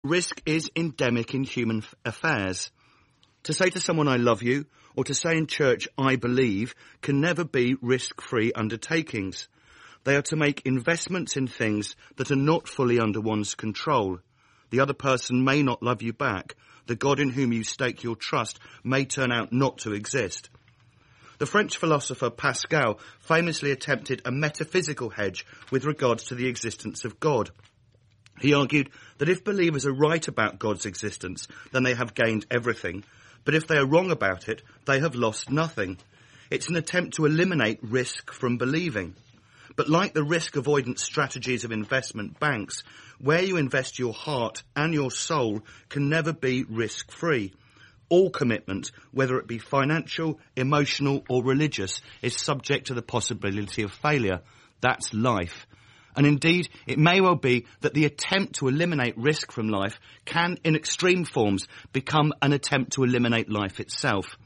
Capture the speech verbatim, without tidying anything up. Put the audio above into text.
Risk is endemic in human f- affairs. To say to someone I love you, or to say in church I believe, can never be risk-free undertakings. They are to make investments in things that are not fully under one's control. The other person may not love you back. The God in whom you stake your trust may turn out not to exist. The French philosopher Pascal famously attempted a metaphysical hedge with regards to the existence of God. He argued that if believers are right about God's existence, then they have gained everything. But if they are wrong about it, they have lost nothing. It's an attempt to eliminate risk from believing. But like the risk avoidance strategies of investment banks, where you invest your heart and your soul can never be risk-free. All commitment, whether it be financial, emotional or religious, is subject to the possibility of failure. That's life. And indeed, it may well be that the attempt to eliminate risk from life can, in extreme forms, become an attempt to eliminate life itself.